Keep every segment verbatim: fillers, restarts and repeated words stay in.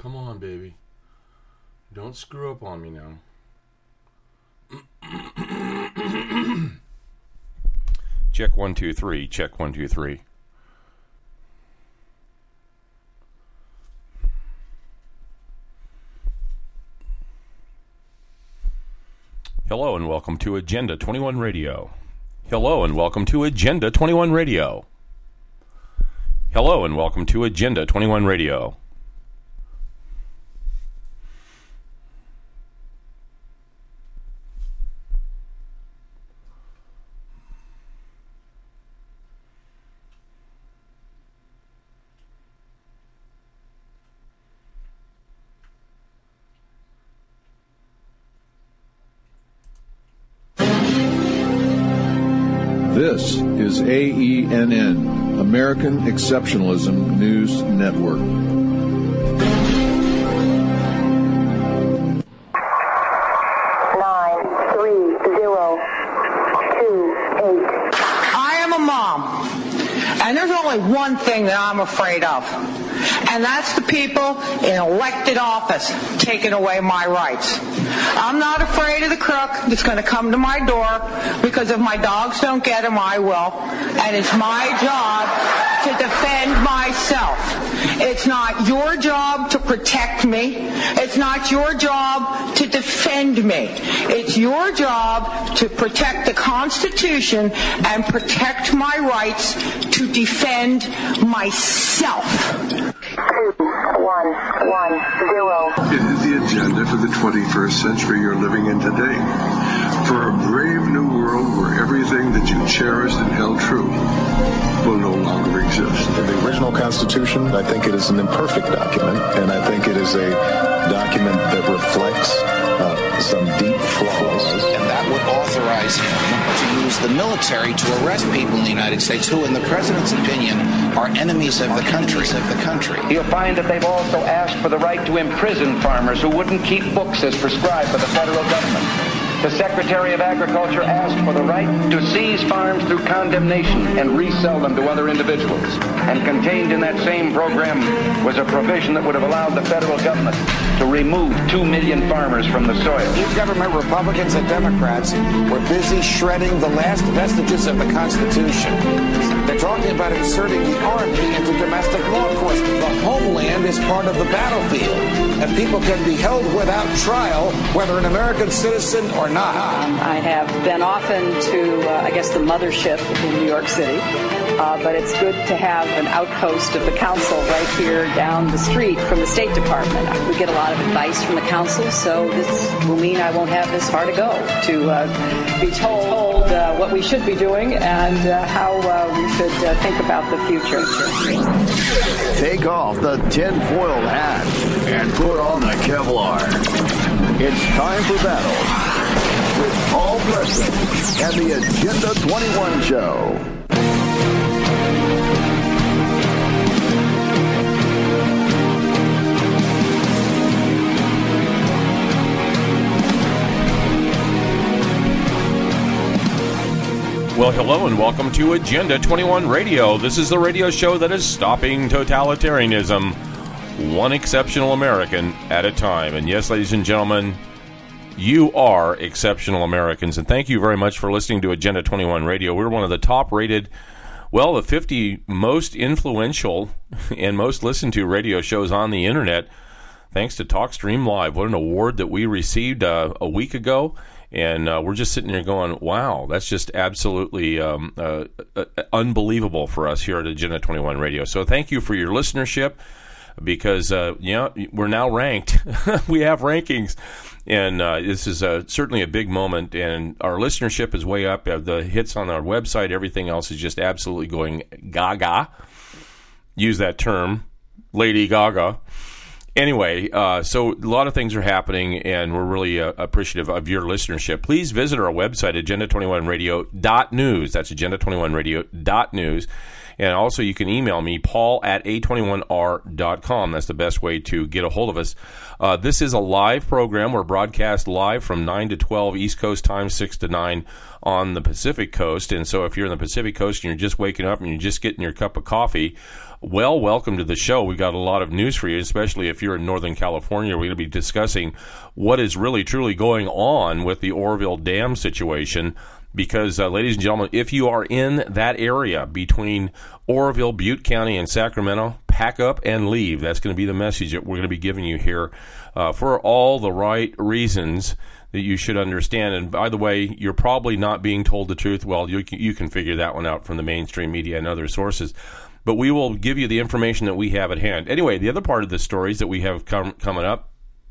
Come on, baby. Don't screw up on me now. Check one, two, three. Check one, two, three. Hello and welcome to Agenda twenty-one Radio. Hello and welcome to Agenda twenty-one Radio. Hello and welcome to Agenda twenty-one Radio. This is A E N N, American Exceptionalism News Network. Nine, three, zero, two, eight. I am a mom, and there's only one thing that I'm afraid of, and that's the people in elected office taking away my rights. I'm not afraid of the crook that's going to come to my door, because if my dogs don't get him, I will. And it's my job to defend myself. It's not your job to protect me. It's not your job to defend me. It's your job to protect the Constitution and protect my rights to defend myself. Two, one, one, zero. It is the agenda for the twenty-first century you're living in today. For a brave new world where everything that you cherished and held true will no longer exist. In the original Constitution, I think it is an imperfect document, and I think it is a document that reflects uh, some deep flaws. And that would authorize him to use the military to arrest people in the United States who, in the president's opinion, are enemies of the country. Of the country. You'll find that they've also asked for the right to imprison farmers who wouldn't keep books as prescribed by the federal government. The Secretary of Agriculture asked for the right to seize farms through condemnation and resell them to other individuals. And contained in that same program was a provision that would have allowed the federal government to remove two million farmers from the soil. New government, Republicans and Democrats, were busy shredding the last vestiges of the Constitution. They're talking about inserting the Army into domestic law enforcement. The homeland is part of the battlefield, and people can be held without trial, whether an American citizen or not. Um, I have been often to, uh, I guess, the mothership in New York City, uh, but it's good to have an outpost of the council right here down the street from the State Department. We get a lot of advice from the council, so this will mean I won't have this far to go to uh, be told uh, what we should be doing and uh, how uh, we should uh, think about the future. Take off the tinfoil hat and put on the Kevlar. It's time for battle with Paul Preston and the Agenda twenty-one Show. Well, hello and welcome to Agenda twenty-one Radio. This is the radio show that is stopping totalitarianism, one exceptional American at a time. And yes, ladies and gentlemen, you are exceptional Americans. And thank you very much for listening to Agenda twenty-one Radio. We're one of the top-rated, well, the fifty most influential and most listened to radio shows on the Internet, thanks to TalkStream Live. What an award that we received uh, a week ago. And uh, we're just sitting there going, wow, that's just absolutely um, uh, uh, unbelievable for us here at Agenda twenty-one Radio. So thank you for your listenership, because, uh, you know, we're now ranked. We have rankings. And uh, this is uh, certainly a big moment. And our listenership is way up. Uh, the hits on our website, everything else is just absolutely going gaga. Use that term, Lady Gaga. Anyway, uh, so a lot of things are happening, and we're really uh, appreciative of your listenership. Please visit our website, agenda twenty-one radio dot news. That's agenda twenty-one radio dot news. And also you can email me, paul at a twenty-one r dot com. That's the best way to get a hold of us. Uh, this is a live program. We're broadcast live from nine to twelve East Coast time, six to nine on the Pacific Coast. And so if you're in the Pacific Coast and you're just waking up and you're just getting your cup of coffee, Well, welcome to the show. We've got a lot of news for you, especially if you're in Northern California. We're going to be discussing what is really, truly going on with the Oroville Dam situation. Because, uh, ladies and gentlemen, if you are in that area between Oroville, Butte County, and Sacramento, pack up and leave. That's going to be the message that we're going to be giving you here uh, for all the right reasons that you should understand. And by the way, you're probably not being told the truth. Well, you can, you can figure that one out from the mainstream media and other sources. But we will give you the information that we have at hand. Anyway, the other part of the stories that we have com- coming up,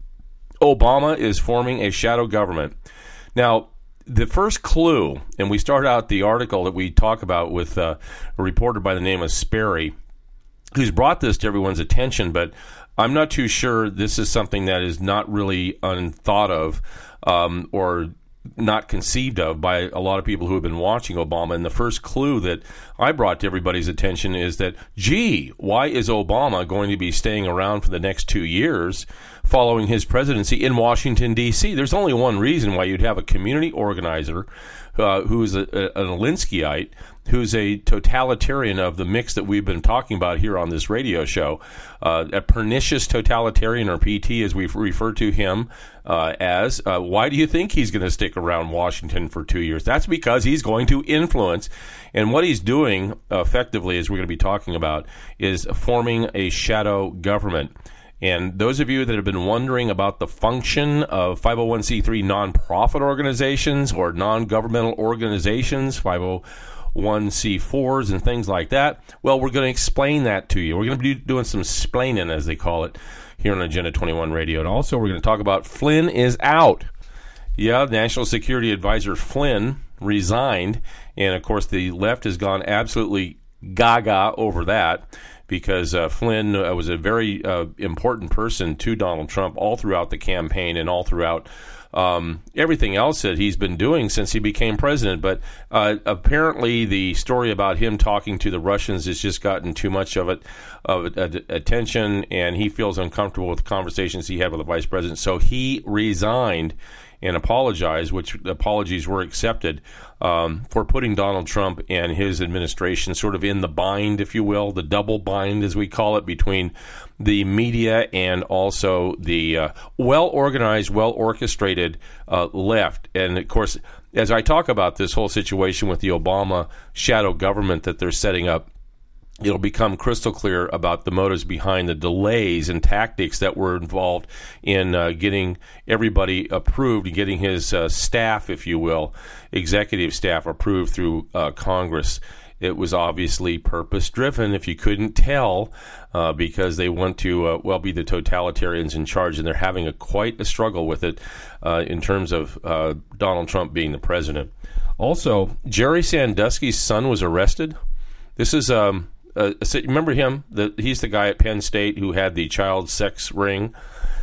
Obama is forming a shadow government. Now, the first clue, and we start out the article that we talk about with uh, a reporter by the name of Sperry, who's brought this to everyone's attention, but I'm not too sure this is something that is not really unthought of um, or not conceived of by a lot of people who have been watching Obama. And the first clue that I brought to everybody's attention is that, gee, why is Obama going to be staying around for the next two years following his presidency in Washington, D C? There's only one reason why you'd have a community organizer uh, who's a, a, an Alinskyite, who's a totalitarian of the mix that we've been talking about here on this radio show, uh, a pernicious totalitarian, or P T as we refer to him uh, as. Uh, why do you think he's going to stick around Washington for two years? That's because he's going to influence. And what he's doing effectively, as we're going to be talking about, is forming a shadow government. And those of you that have been wondering about the function of five oh one c three nonprofit organizations or non-governmental organizations, five oh one c fours and things like that, well, we're going to explain that to you. We're going to be doing some splaining, as they call it, here on Agenda twenty-one Radio. And also we're going to talk about Flynn is out. Yeah, National Security Advisor Flynn resigned. And, of course, the left has gone absolutely gaga over that, because uh, Flynn uh, was a very uh, important person to Donald Trump all throughout the campaign and all throughout um, everything else that he's been doing since he became president. But uh, apparently the story about him talking to the Russians has just gotten too much of it, of uh, attention, and he feels uncomfortable with the conversations he had with the vice president. So he resigned and apologized, which apologies were accepted, um, for putting Donald Trump and his administration sort of in the bind, if you will, the double bind, as we call it, between the media and also the uh, well-organized, well-orchestrated uh, left. And, of course, as I talk about this whole situation with the Obama shadow government that they're setting up, it'll become crystal clear about the motives behind the delays and tactics that were involved in uh, getting everybody approved, getting his uh, staff, if you will, executive staff approved through uh, Congress. It was obviously purpose-driven, if you couldn't tell, uh, because they want to, uh, well, be the totalitarians in charge, and they're having a, quite a struggle with it uh, in terms of uh, Donald Trump being the president. Also, Jerry Sandusky's son was arrested. This is... Um, Uh, remember him? The, he's the guy at Penn State who had the child sex ring,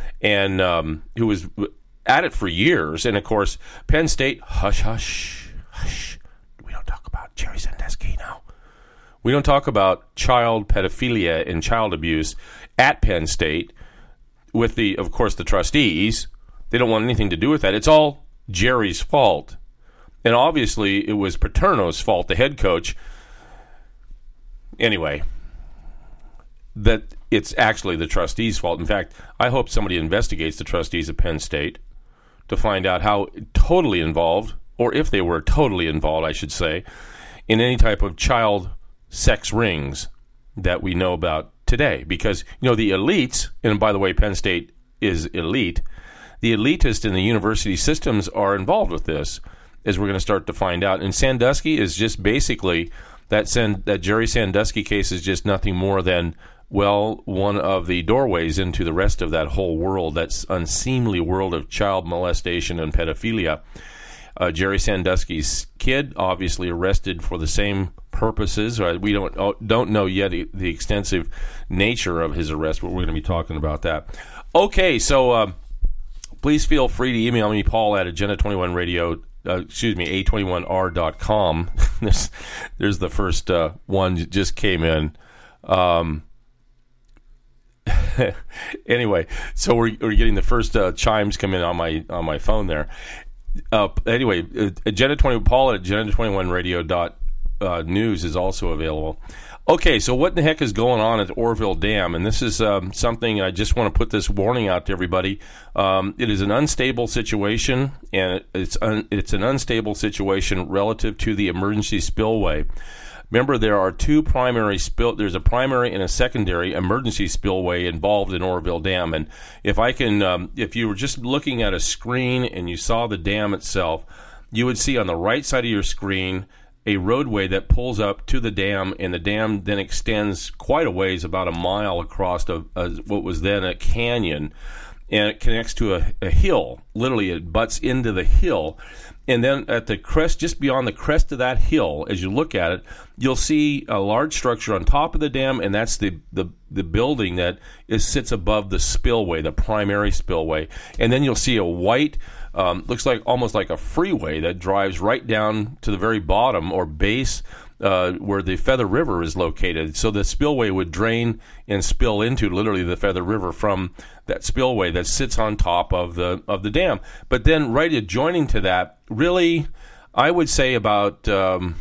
and um, who was at it for years. And, of course, Penn State, hush, hush, hush. We don't talk about Jerry Sandusky now. We don't talk about child pedophilia and child abuse at Penn State with, the, of course, the trustees. They don't want anything to do with that. It's all Jerry's fault. And, obviously, it was Paterno's fault, the head coach. Anyway, that it's actually the trustees' fault. In fact, I hope somebody investigates the trustees at Penn State to find out how totally involved, or if they were totally involved, I should say, in any type of child sex rings that we know about today. Because, you know, the elites, and by the way, Penn State is elite, the elitists in the university systems are involved with this, as we're going to start to find out. And Sandusky is just basically... That San, that Jerry Sandusky case is just nothing more than, well, one of the doorways into the rest of that whole world, that unseemly world of child molestation and pedophilia. Uh, Jerry Sandusky's kid, obviously arrested for the same purposes. We don't don't know yet the extensive nature of his arrest, but we're going to be talking about that. Okay, so uh, please feel free to email me, Paul, at Agenda twenty-one Radio. Uh, excuse me, A twenty-one R dot com. there's, there's the first uh, one that just came in. Um, anyway, so we're, we're getting the first uh, chimes come in on my on my phone there. Uh, anyway, uh, Agenda twenty, Paul at Agenda twenty-one Radio dot uh, News is also available. Okay, so what the heck is going on at Oroville Dam? And this is um, something I just want to put this warning out to everybody. Um, it is an unstable situation, and it's un- it's an unstable situation relative to the emergency spillway. Remember, there are two primary spill. There's a primary and a secondary emergency spillway involved in Oroville Dam. And if I can, um, if you were just looking at a screen and you saw the dam itself, you would see on the right side of your screen a roadway that pulls up to the dam, and the dam then extends quite a ways, about a mile across a, a, what was then a canyon, and it connects to a, a hill. Literally, it butts into the hill. And then at the crest, just beyond the crest of that hill, as you look at it, you'll see a large structure on top of the dam, and that's the, the, the building that is, sits above the spillway, the primary spillway. And then you'll see a white, um, looks like almost like a freeway that drives right down to the very bottom or base uh, where the Feather River is located. So the spillway would drain and spill into literally the Feather River from that spillway that sits on top of the of the dam. But then right adjoining to that, really, I would say about um,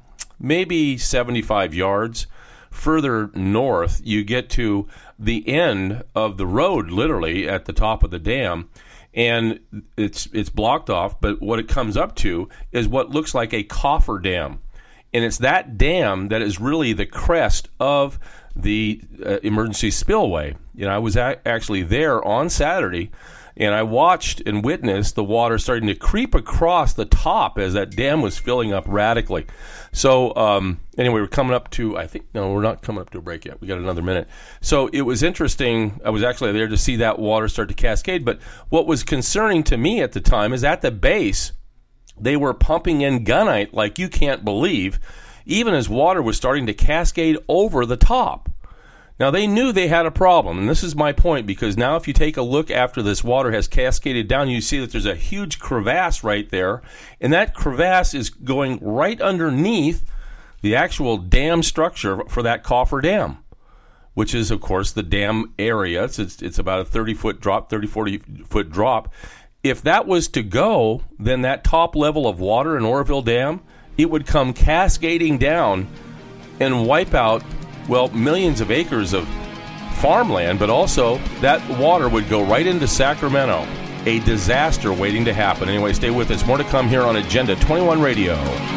maybe seventy-five yards further north, you get to the end of the road, literally at the top of the dam, and it's it's blocked off. But what it comes up to is what looks like a cofferdam, and it's that dam that is really the crest of the uh, emergency spillway. You know, I was a- actually there on Saturday, and I watched and witnessed the water starting to creep across the top as that dam was filling up radically. So um, anyway, we're coming up to, I think, no, we're not coming up to a break yet. We got another minute. So it was interesting. I was actually there to see that water start to cascade. But what was concerning to me at the time is at the base, they were pumping in gunite like you can't believe, even as water was starting to cascade over the top. Now, they knew they had a problem, and this is my point, because now if you take a look after this water has cascaded down, you see that there's a huge crevasse right there, and that crevasse is going right underneath the actual dam structure for that coffer dam, which is, of course, the dam area. It's, it's, it's about a thirty-foot drop, thirty, forty-foot drop. If that was to go, then that top level of water in Oroville Dam, it would come cascading down and wipe out, well, millions of acres of farmland, but also that water would go right into Sacramento. A disaster waiting to happen. Anyway, stay with us. More to come here on Agenda twenty-one Radio.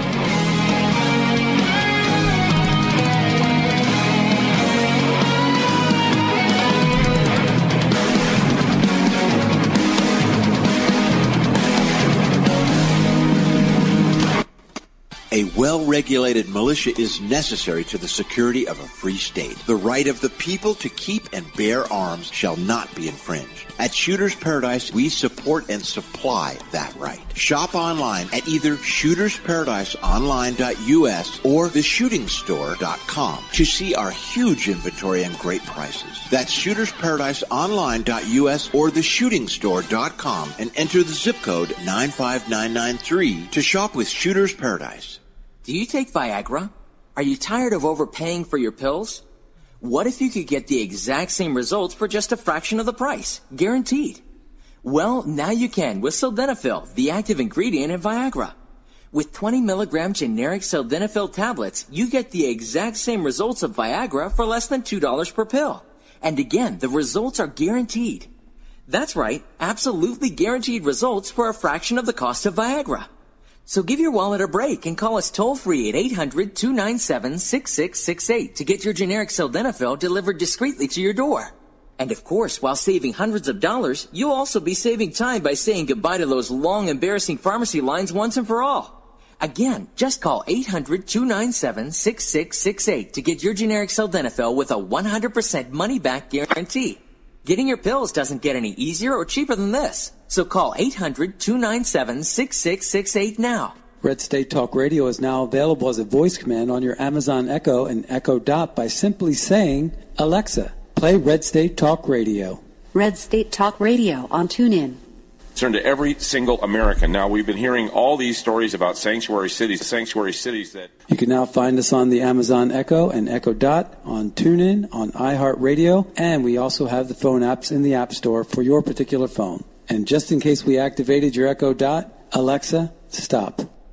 A well-regulated militia is necessary to the security of a free state. The right of the people to keep and bear arms shall not be infringed. At Shooters Paradise, we support and supply that right. Shop online at either shooters paradise online dot u s or the shooting store dot com to see our huge inventory and great prices. That's shooters paradise online dot u s or the shooting store dot com and enter the zip code nine five nine nine three to shop with Shooters Paradise. Do you take Viagra? Are you tired of overpaying for your pills? What if you could get the exact same results for just a fraction of the price? Guaranteed. Well, now you can with Sildenafil, the active ingredient in Viagra. With twenty milligram generic Sildenafil tablets, you get the exact same results of Viagra for less than two dollars per pill. And again, the results are guaranteed. That's right, absolutely guaranteed results for a fraction of the cost of Viagra. So give your wallet a break and call us toll-free at eight hundred, two nine seven, six six six eight to get your generic Sildenafil delivered discreetly to your door. And of course, while saving hundreds of dollars, you'll also be saving time by saying goodbye to those long, embarrassing pharmacy lines once and for all. Again, just call eight hundred, two nine seven, six six six eight to get your generic Sildenafil with a one hundred percent money-back guarantee. Getting your pills doesn't get any easier or cheaper than this. So call eight hundred, two nine seven, six six six eight now. Red State Talk Radio is now available as a voice command on your Amazon Echo and Echo Dot by simply saying, Alexa, play Red State Talk Radio. Red State Talk Radio on TuneIn. Turn to every single American. Now, we've been hearing all these stories about sanctuary cities, sanctuary cities that... You can now find us on the Amazon Echo and Echo Dot, on TuneIn, on iHeartRadio, and we also have the phone apps in the App Store for your particular phone. And just in case we activated your Echo Dot, Alexa, stop.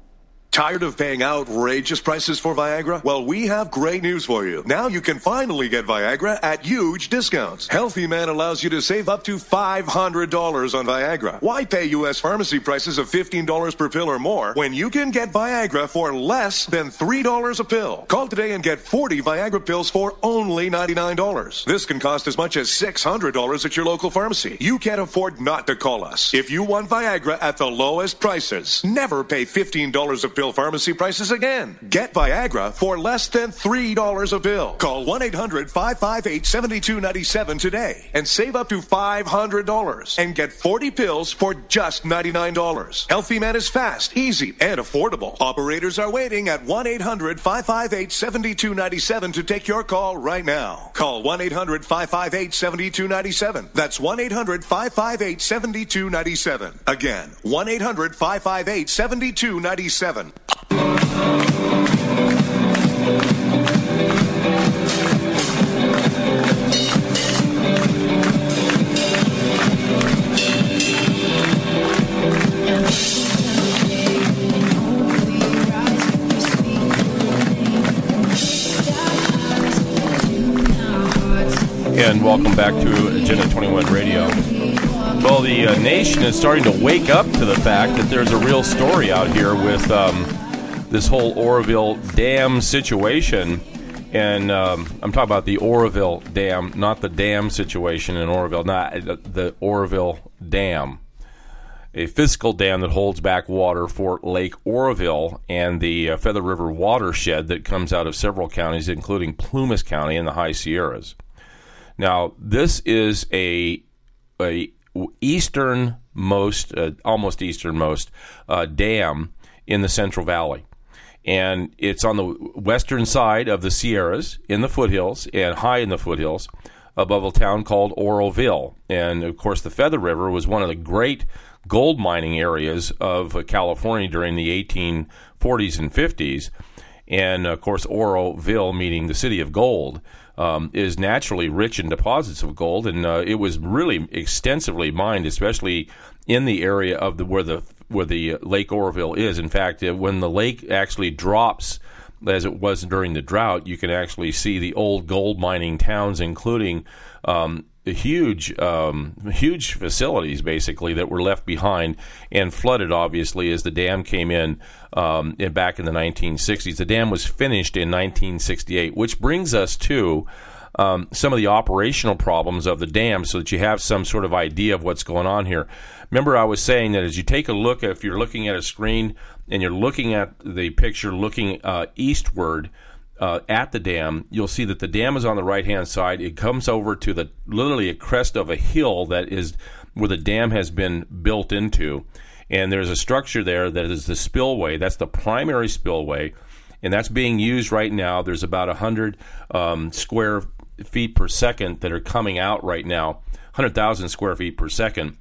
Tired of paying outrageous prices for Viagra? Well, we have great news for you. Now you can finally get Viagra at huge discounts. Healthy Man allows you to save up to five hundred dollars on Viagra. Why pay U S pharmacy prices of fifteen dollars per pill or more when you can get Viagra for less than three dollars a pill? Call today and get forty Viagra pills for only ninety-nine dollars. This can cost as much as six hundred dollars at your local pharmacy. You can't afford not to call us. If you want Viagra at the lowest prices, never pay fifteen dollars a pill pharmacy prices again. Get Viagra for less than three dollars a pill. Call one eight hundred five five eight seven two nine seven today and save up to five hundred dollars and get forty pills for just ninety-nine dollars. Healthy Man is fast, easy, and affordable. Operators are waiting at one eight hundred five five eight seven two nine seven to take your call right now. Call one eight hundred five five eight seven two nine seven. That's one eight hundred five five eight seven two nine seven. Again, one eight hundred five five eight seven two nine seven. And welcome back to Agenda twenty-one Radio. Well, the uh, nation is starting to wake up to the fact that there's a real story out here with um, this whole Oroville Dam situation. And um, I'm talking about the Oroville Dam, not the dam situation in Oroville, not the Oroville Dam, a physical dam that holds back water for Lake Oroville and the uh, Feather River watershed that comes out of several counties, including Plumas County and the High Sierras. Now, this is a a easternmost, uh, almost easternmost uh, dam in the Central Valley. And it's on the western side of the Sierras, in the foothills, and high in the foothills, above a town called Oroville. And, of course, the Feather River was one of the great gold mining areas of uh, California during the eighteen forties and fifties. And, of course, Oroville, meaning the city of gold, um, is naturally rich in deposits of gold. And uh, it was really extensively mined, especially in the area of the where the where the Lake Oroville is. In fact, when the lake actually drops, as it was during the drought, you can actually see the old gold mining towns, including um, huge, um, huge facilities, basically, that were left behind and flooded, obviously, as the dam came in, um, in back in the nineteen sixties. The dam was finished in nineteen sixty-eight, which brings us to um, some of the operational problems of the dam, so that you have some sort of idea of what's going on here. Remember, I was saying that as you take a look, if you're looking at a screen and you're looking at the picture looking uh, eastward uh, at the dam, you'll see that the dam is on the right-hand side. It comes over to the literally a crest of a hill that is where the dam has been built into. And there's a structure there that is the spillway. That's the primary spillway, and that's being used right now. There's about one hundred um, square feet per second that are coming out right now, one hundred thousand square feet per second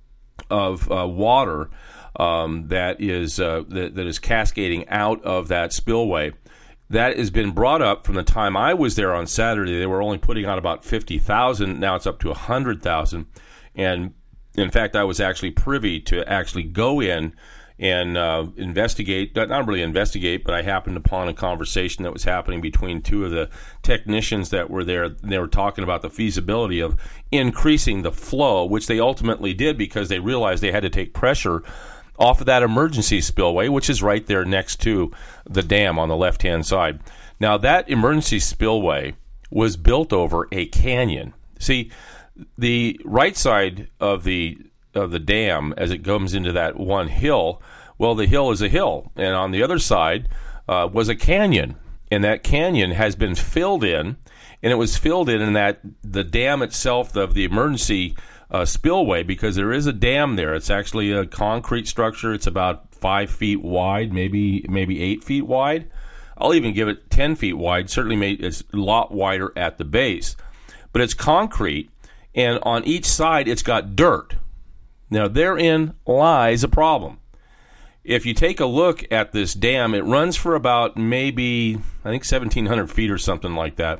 of uh, water um, that is uh, that, that is cascading out of that spillway. That has been brought up from the time I was there on Saturday. They were only putting out about fifty thousand. Now it's up to one hundred thousand. And in fact, I was actually privy to actually go in and uh, investigate, not really investigate, but I happened upon a conversation that was happening between two of the technicians that were there. They were talking about the feasibility of increasing the flow, which they ultimately did because they realized they had to take pressure off of that emergency spillway, which is right there next to the dam on the left-hand side. Now, that emergency spillway was built over a canyon. See, the right side of the of the dam, as it comes into that one hill, well, the hill is a hill, and on the other side uh, was a canyon, and that canyon has been filled in, and it was filled in in that the dam itself of the emergency uh, spillway, because there is a dam there. It's actually a concrete structure. It's about five feet wide, maybe maybe eight feet wide. I'll even give it ten feet wide. Certainly, made, it's a lot wider at the base, but it's concrete, and on each side it's got dirt. Now, therein lies a problem. If you take a look at this dam, it runs for about maybe, I think, seventeen hundred feet or something like that.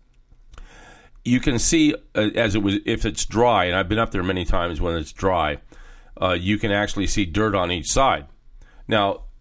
You can see, uh, as it was, if it's dry, and I've been up there many times when it's dry, uh, you can actually see dirt on each side. Now,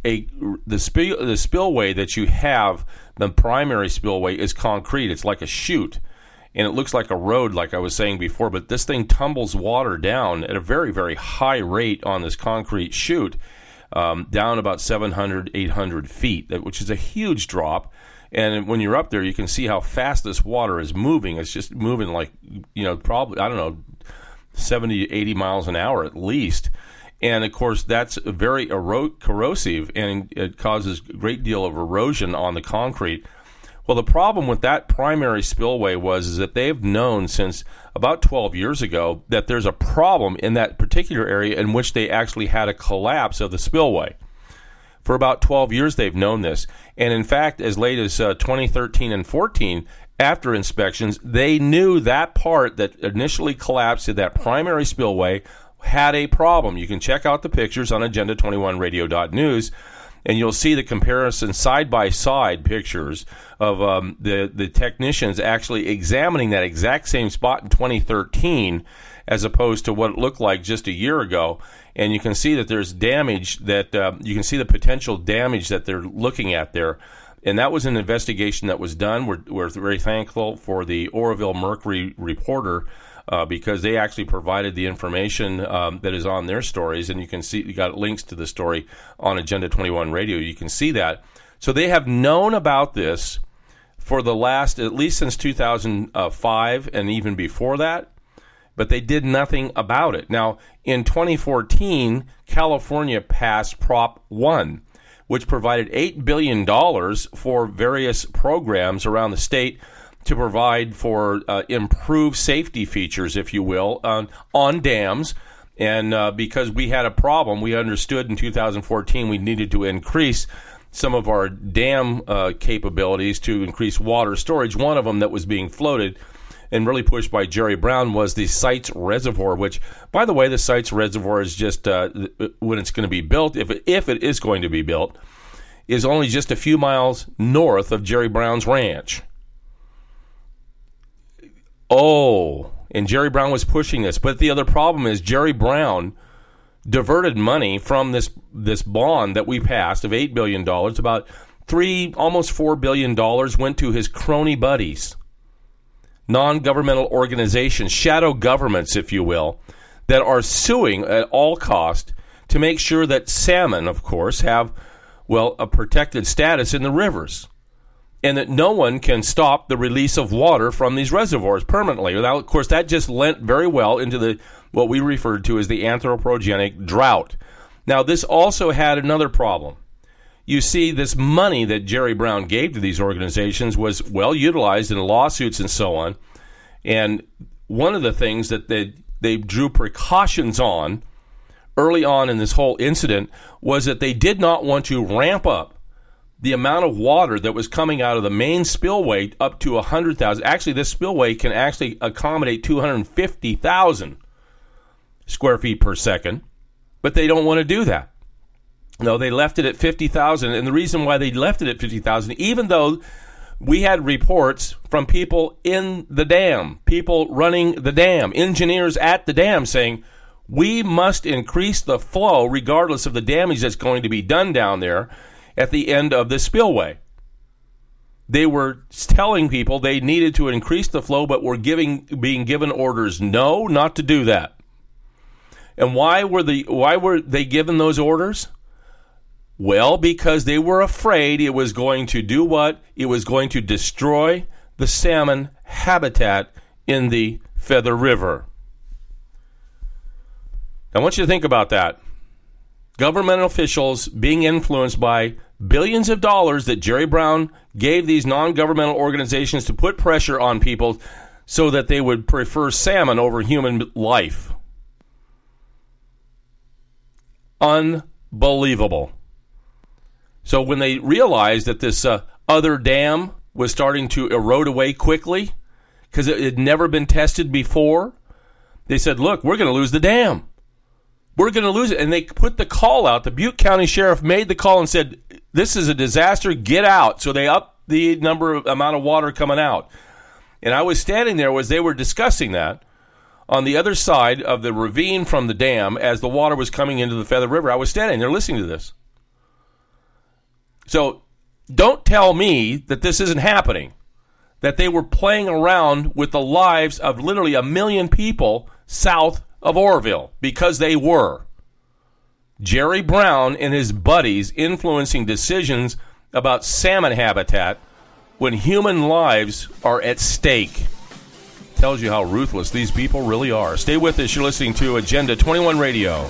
a the spill the spillway that you have, the primary spillway, is concrete. It's like a chute, and it looks like a road, like I was saying before. But this thing tumbles water down at a very, very high rate on this concrete chute, um, down about seven hundred, eight hundred feet, which is a huge drop. And when you're up there, you can see how fast this water is moving. It's just moving like, you know, probably, I don't know, seventy, eighty miles an hour at least. And, of course, that's very ero- corrosive, and it causes a great deal of erosion on the concrete. Well, the problem with that primary spillway was is that they've known since about twelve years ago that there's a problem in that particular area in which they actually had a collapse of the spillway. For about twelve years, they've known this. And in fact, as late as uh, twenty thirteen and fourteen, after inspections, they knew that part that initially collapsed in that primary spillway had a problem. You can check out the pictures on agenda twenty-one radio dot news, and you'll see the comparison side-by-side pictures of um, the, the technicians actually examining that exact same spot in twenty thirteen as opposed to what it looked like just a year ago. And you can see that there's damage that uh, you can see the potential damage that they're looking at there. And that was an investigation that was done. We're, we're very thankful for the Oroville Mercury reporter uh, because they actually provided the information um, that is on their stories. And you can see, you got links to the story on Agenda twenty-one Radio. You can see that. So they have known about this for the last, at least since two thousand five and even before that, but they did nothing about it. Now, in twenty fourteen, California passed Prop one, which provided eight billion dollars for various programs around the state to provide for uh, improved safety features, if you will, on, on dams. And uh, because we had a problem, we understood in two thousand fourteen we needed to increase some of our dam uh, capabilities to increase water storage. One of them that was being floated and really pushed by Jerry Brown was the Sites Reservoir, which, by the way, the Sites Reservoir is just, uh, when it's going to be built, if it, if it is going to be built, is only just a few miles north of Jerry Brown's ranch. Oh, and Jerry Brown was pushing this. But the other problem is Jerry Brown diverted money from this this bond that we passed of eight billion dollars. About three, almost four billion dollars went to his crony buddies, non-governmental organizations, shadow governments, if you will, that are suing at all cost to make sure that salmon, of course, have, well, a protected status in the rivers, and that no one can stop the release of water from these reservoirs permanently. Now, of course, that just lent very well into the what we referred to as the anthropogenic drought. Now, this also had another problem. You see, this money that Jerry Brown gave to these organizations was well utilized in lawsuits and so on. And one of the things that they, they drew precautions on early on in this whole incident was that they did not want to ramp up the amount of water that was coming out of the main spillway up to one hundred thousand. Actually, this spillway can actually accommodate two hundred fifty thousand square feet per second, but they don't want to do that. No, they left it at fifty thousand, and the reason why they left it at fifty thousand, even though we had reports from people in the dam, people running the dam, engineers at the dam saying, we must increase the flow regardless of the damage that's going to be done down there at the end of the spillway. They were telling people they needed to increase the flow, but were giving being given orders no, not to do that. And why were the why were they given those orders? Well, because they were afraid it was going to do what? It was going to destroy the salmon habitat in the Feather River. I want you to think about that. Government officials being influenced by billions of dollars that Jerry Brown gave these non-governmental organizations to put pressure on people so that they would prefer salmon over human life. Unbelievable. So when they realized that this uh, other dam was starting to erode away quickly because it had never been tested before, they said, look, we're going to lose the dam. We're going to lose it. And they put the call out. The Butte County Sheriff made the call and said, this is a disaster, get out. So they upped the number of amount of water coming out. And I was standing there as they were discussing that on the other side of the ravine from the dam as the water was coming into the Feather River. I was standing there listening to this. So don't tell me that this isn't happening, that they were playing around with the lives of literally a million people south of Oroville, because they were. Jerry Brown and his buddies influencing decisions about salmon habitat when human lives are at stake. Tells you how ruthless these people really are. Stay with us. You're listening to Agenda twenty-one Radio.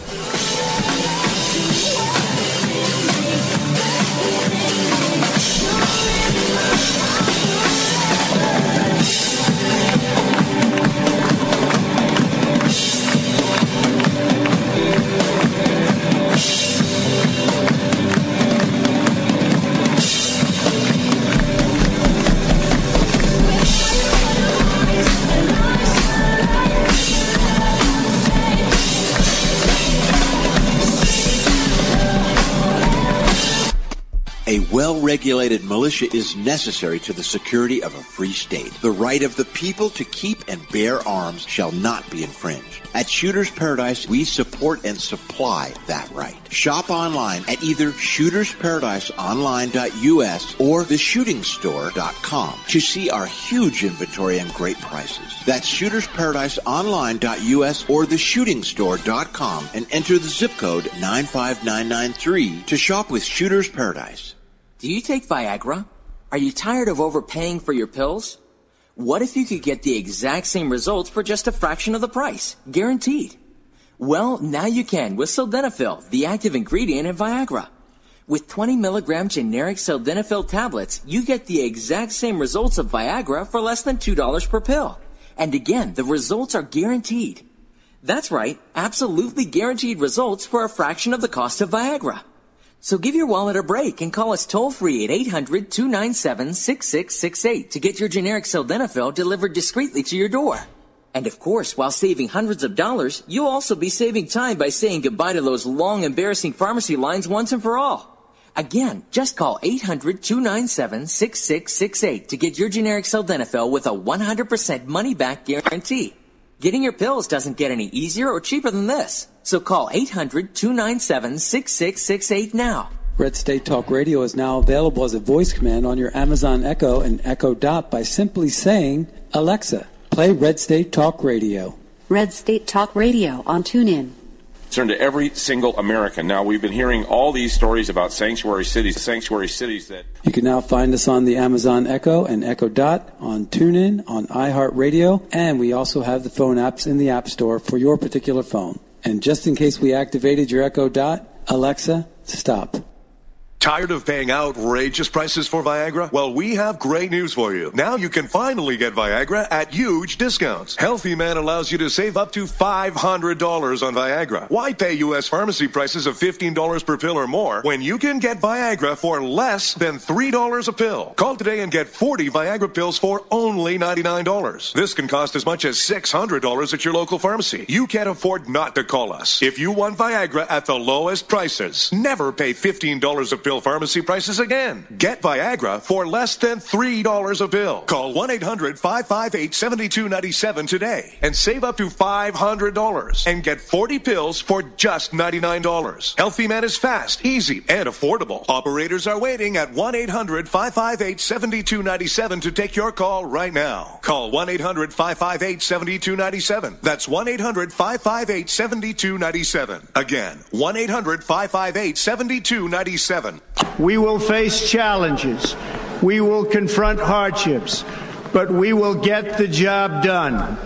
A well-regulated militia is necessary to the security of a free state. The right of the people to keep and bear arms shall not be infringed. At Shooters Paradise, we support and supply that right. Shop online at either shooters paradise online dot U S or the shooting store dot com to see our huge inventory and great prices. That's shooters paradise online dot U S or the shooting store dot com and enter the zip code nine five nine nine three to shop with Shooters Paradise. Do you take Viagra? Are you tired of overpaying for your pills? What if you could get the exact same results for just a fraction of the price? Guaranteed. Well, now you can with Sildenafil, the active ingredient in Viagra. With twenty milligram generic Sildenafil tablets, you get the exact same results of Viagra for less than two dollars per pill. And again, the results are guaranteed. That's right, absolutely guaranteed results for a fraction of the cost of Viagra. So give your wallet a break and call us toll-free at eight hundred, two nine seven, six six six eight to get your generic Sildenafil delivered discreetly to your door. And of course, while saving hundreds of dollars, you'll also be saving time by saying goodbye to those long, embarrassing pharmacy lines once and for all. Again, just call eight hundred, two nine seven, six six six eight to get your generic Sildenafil with a one hundred percent money-back guarantee. Getting your pills doesn't get any easier or cheaper than this. So call eight hundred, two nine seven, six six six eight now. Red State Talk Radio is now available as a voice command on your Amazon Echo and Echo Dot by simply saying, Alexa, play Red State Talk Radio. Red State Talk Radio on TuneIn. Turn to every single American. Now, we've been hearing all these stories about sanctuary cities, sanctuary cities that... You can now find us on the Amazon Echo and Echo Dot, on TuneIn, on iHeartRadio, and we also have the phone apps in the App Store for your particular phone. And just in case we activated your Echo Dot, Alexa, stop. Tired of paying outrageous prices for Viagra? Well, we have great news for you. Now you can finally get Viagra at huge discounts. Healthy Man allows you to save up to five hundred dollars on Viagra. Why pay U S pharmacy prices of fifteen dollars per pill or more when you can get Viagra for less than three dollars a pill? Call today and get forty Viagra pills for only ninety-nine dollars. This can cost as much as six hundred dollars at your local pharmacy. You can't afford not to call us. If you want Viagra at the lowest prices, never pay fifteen dollars a pill pharmacy prices again. Get Viagra for less than three dollars a pill. Call one eight hundred, five five eight, seven two nine seven today and save up to five hundred dollars and get forty pills for just ninety-nine dollars. Healthy Man is fast, easy, and affordable. Operators are waiting at one eight hundred, five five eight, seven two nine seven to take your call right now. Call one eight hundred, five five eight, seven two nine seven. That's one eight hundred, five five eight, seven two nine seven. Again, one eight hundred, five five eight, seven two nine seven. We will face challenges. We will confront hardships, but we will get the job done.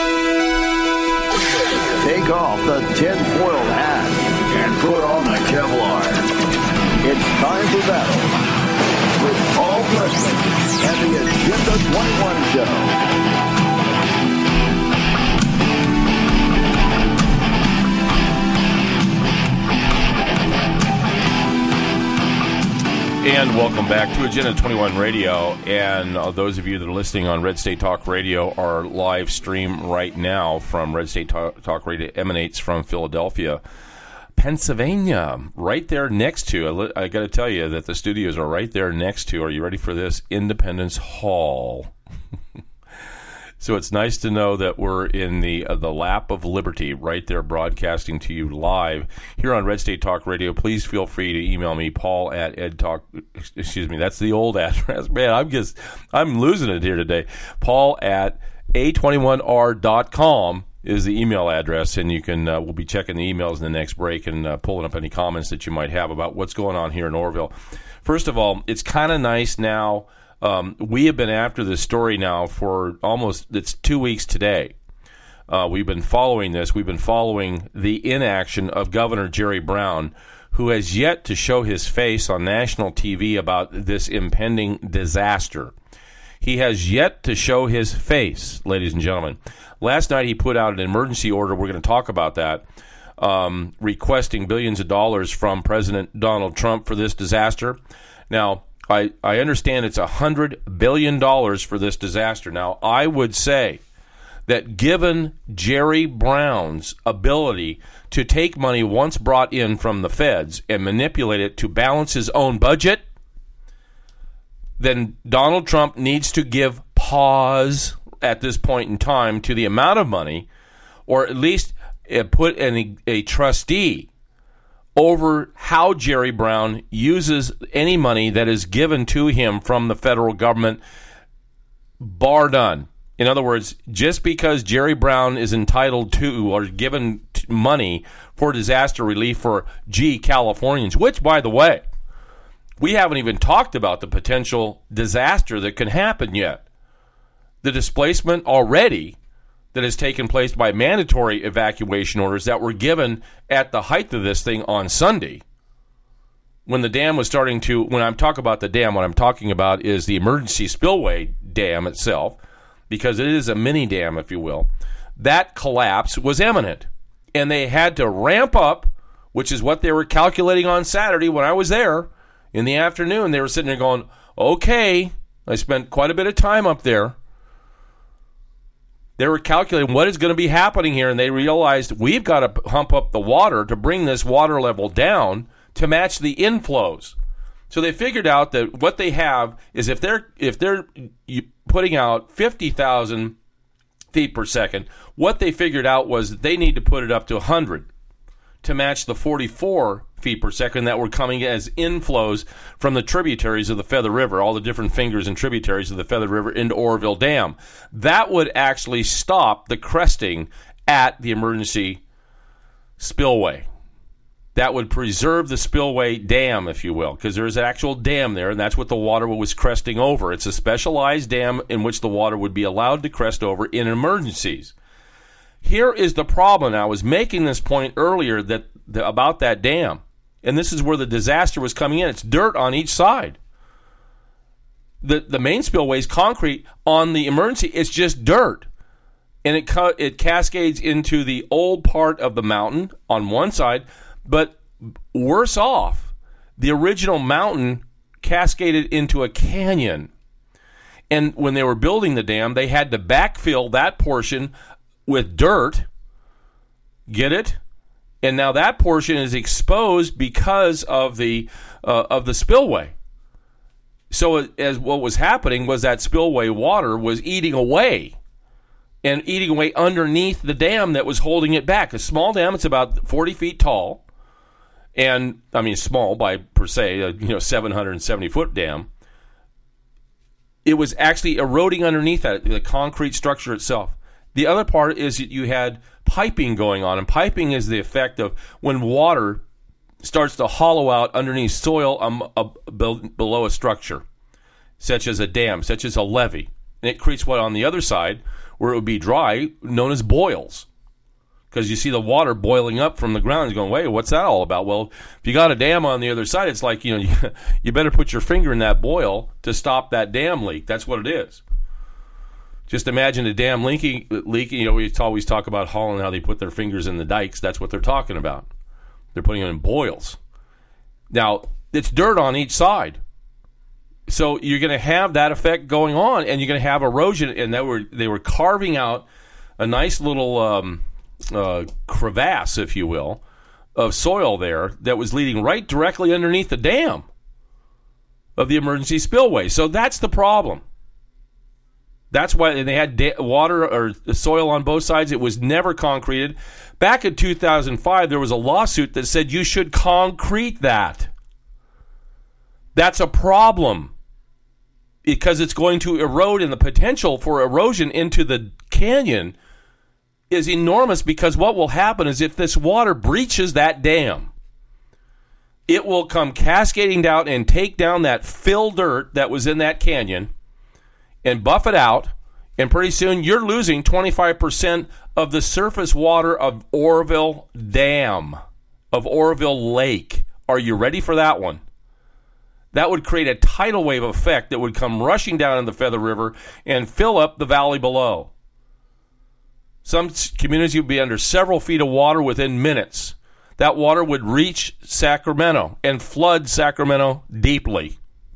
Take off the tinfoil hat and put on the Kevlar. It's time for battle with Paul Preston and the Agenda twenty-one Show. And welcome back to Agenda twenty-one Radio. And uh, those of you that are listening on Red State Talk Radio, our live stream right now from Red State Talk, Talk Radio emanates from Philadelphia, Pennsylvania, right there next to, I, I got to tell you that the studios are right there next to, are you ready for this, Independence Hall. So it's nice to know that we're in the uh, the lap of liberty right there, broadcasting to you live here on Red State Talk Radio. Please feel free to email me, Paul at edtalk. Excuse me, that's the old address. Man, I'm just I'm losing it here today. Paul at a twenty-one r dot com is the email address, and you can uh, we'll be checking the emails in the next break and uh, pulling up any comments that you might have about what's going on here in Orrville. First of all, it's kind of nice now. Um, we have been after this story now for almost, it's two weeks today. Uh, we've been following this. We've been following the inaction of Governor Jerry Brown, who has yet to show his face on national T V about this impending disaster. He has yet to show his face, ladies and gentlemen. Last night he put out an emergency order. We're going to talk about that, um, requesting billions of dollars from President Donald Trump for this disaster. Now, I, I understand it's one hundred billion dollars for this disaster. Now, I would say that given Jerry Brown's ability to take money once brought in from the feds and manipulate it to balance his own budget, then Donald Trump needs to give pause at this point in time to the amount of money, or at least uh, put an, a trustee over how Jerry Brown uses any money that is given to him from the federal government, bar none. In other words, just because Jerry Brown is entitled to or given money for disaster relief for, gee, Californians, which, by the way, we haven't even talked about the potential disaster that can happen yet. The displacement already that has taken place by mandatory evacuation orders that were given at the height of this thing on Sunday, when the dam was starting to, when I'm talking about the dam, what I'm talking about is the emergency spillway dam itself, because it is a mini dam, if you will. That collapse was imminent, and they had to ramp up, which is what they were calculating on Saturday when I was there in the afternoon. They were sitting there going, okay, I spent quite a bit of time up there. They were calculating what is going to be happening here, and they realized we've got to pump up the water to bring this water level down to match the inflows. So they figured out that what they have is if they're if they're putting out fifty thousand feet per second, what they figured out was that they need to put it up to one hundred to match the forty-four feet per second that were coming as inflows from the tributaries of the Feather River, all the different fingers and tributaries of the Feather River into Orrville Dam. That would actually stop the cresting at the emergency spillway. That would preserve the spillway dam, if you will, because there is an actual dam there, and that's what the water was cresting over. It's a specialized dam in which the water would be allowed to crest over in emergencies. Here is the problem. I was making this point earlier that the, about that dam, and this is where the disaster was coming in. It's dirt on each side. The the main spillway is concrete. On the emergency, it's just dirt. And it ca- it cascades into the old part of the mountain on one side, but worse off, the original mountain cascaded into a canyon. And when they were building the dam, they had to backfill that portion with dirt. Get it? And now that portion is exposed because of the uh, of the spillway. So as what was happening was that spillway water was eating away and eating away underneath the dam that was holding it back. A small dam, it's about forty feet tall, and I mean small by per se, a, you know, seven hundred seventy foot dam. It was actually eroding underneath that, the concrete structure itself. The other part is that you had piping going on, and piping is the effect of when water starts to hollow out underneath soil um, uh, below a structure, such as a dam, such as a levee. And it creates what on the other side, where it would be dry, known as boils. Because you see the water boiling up from the ground. You're going, wait, what's that all about? Well, if you got a dam on the other side, it's like, you know, you, you better put your finger in that boil to stop that dam leak. That's what it is. Just imagine a dam leaking, leaking. You know, we always talk about Holland, how they put their fingers in the dikes. That's what they're talking about. They're putting them in boils. Now, it's dirt on each side. So you're going to have that effect going on, and you're going to have erosion. And they were, they were carving out a nice little um, uh, crevasse, if you will, of soil there that was leading right directly underneath the dam of the emergency spillway. So that's the problem. That's why and they had da- water or soil on both sides. It was never concreted. Back in two thousand five, there was a lawsuit that said you should concrete that. That's a problem because it's going to erode, and the potential for erosion into the canyon is enormous, because what will happen is if this water breaches that dam, it will come cascading down and take down that fill dirt that was in that canyon and buff it out, and pretty soon you're losing twenty-five percent of the surface water of Oroville Dam, of Oroville Lake. Are you ready for that one? That would create a tidal wave effect that would come rushing down in the Feather River and fill up the valley below. Some communities would be under several feet of water within minutes. That water would reach Sacramento and flood Sacramento deeply.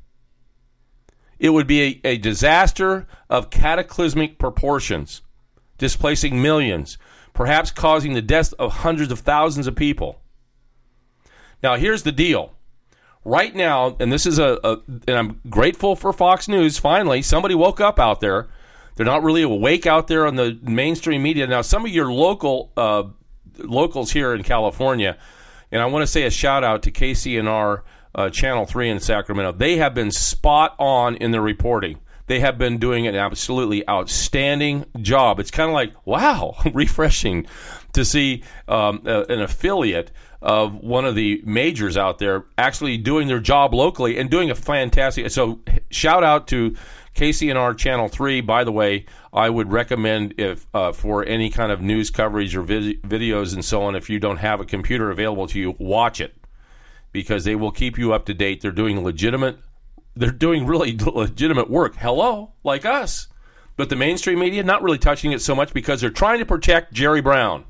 It would be a, a disaster of cataclysmic proportions, displacing millions, perhaps causing the deaths of hundreds of thousands of people. Now, here's the deal. Right now, and this is a, a and I'm grateful for Fox News, finally, somebody woke up out there. They're not really awake out there on the mainstream media. Now, some of your local uh, locals here in California, and I want to say a shout out to K C N R uh, Channel three in Sacramento. They have been spot on in their reporting. They have been doing an absolutely outstanding job. It's kind of like, wow, refreshing to see um, a, an affiliate of one of the majors out there actually doing their job locally and doing a fantastic. So shout out to K C N R Channel three. By the way, I would recommend if uh, for any kind of news coverage or vid- videos and so on, if you don't have a computer available to you, watch it, because they will keep you up to date. They're doing legitimate, they're doing really legitimate work. Hello, like us. But the mainstream media, not really touching it so much because they're trying to protect Jerry Brown.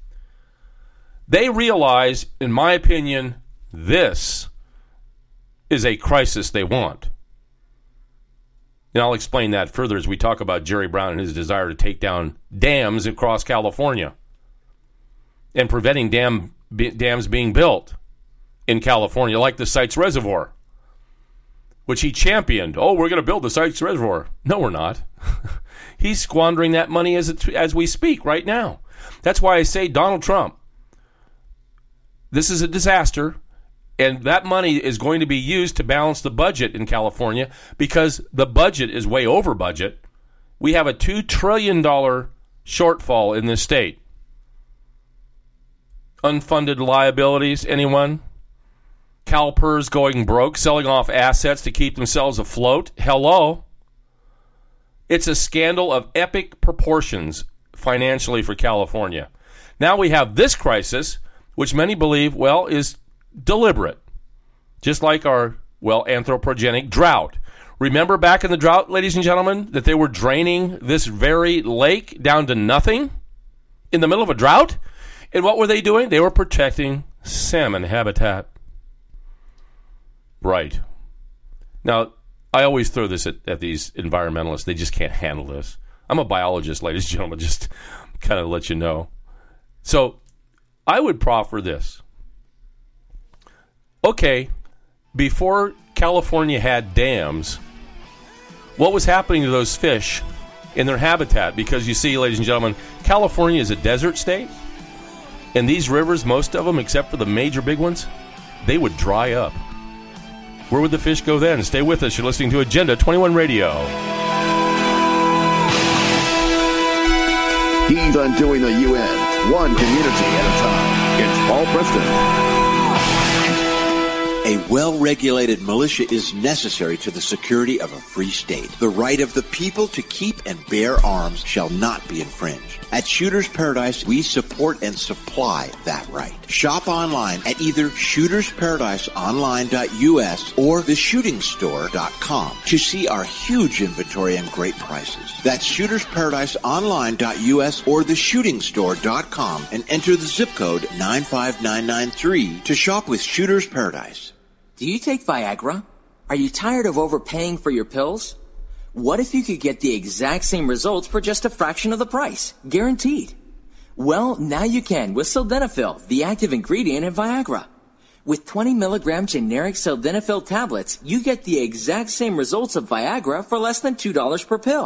They realize, in my opinion, this is a crisis they want. And I'll explain that further as we talk about Jerry Brown and his desire to take down dams across California and preventing dam, b- dams being built in California, like the Sites Reservoir, which he championed. Oh, we're going to build the Sites Reservoir. No, we're not. He's squandering that money as it, as we speak right now. That's why I say Donald Trump, this is a disaster. And that money is going to be used to balance the budget in California because the budget is way over budget. We have a two trillion dollars shortfall in this state. Unfunded liabilities, anyone? CalPERS going broke, selling off assets to keep themselves afloat. Hello? It's a scandal of epic proportions financially for California. Now we have this crisis, which many believe, well, is deliberate, just like our, well, anthropogenic drought. Remember back in the drought, ladies and gentlemen, that they were draining this very lake down to nothing in the middle of a drought? And what were they doing? They were protecting salmon habitat. Right. Now, I always throw this at, at these environmentalists. They just can't handle this. I'm a biologist, ladies and gentlemen, just kind of let you know. So I would proffer this. Okay, before California had dams, what was happening to those fish in their habitat? Because you see, ladies and gentlemen, California is a desert state, and these rivers, most of them, except for the major big ones, they would dry up. Where would the fish go then? Stay with us. You're listening to Agenda twenty-one Radio. He's undoing the U N, one community at a time. It's Paul Preston. A well-regulated militia is necessary to the security of a free state. The right of the people to keep and bear arms shall not be infringed. At Shooter's Paradise, we support and supply that right. Shop online at either shooters paradise online dot U S or the shooting store dot com to see our huge inventory and great prices. That's shooters paradise online dot U S or the shooting store dot com and enter the zip code nine five nine nine three to shop with Shooter's Paradise. Do you take Viagra? Are you tired of overpaying for your pills? What if you could get the exact same results for just a fraction of the price? Guaranteed. Well, now you can with Sildenafil, the active ingredient in Viagra. With twenty milligram generic Sildenafil tablets, you get the exact same results of Viagra for less than two dollars per pill.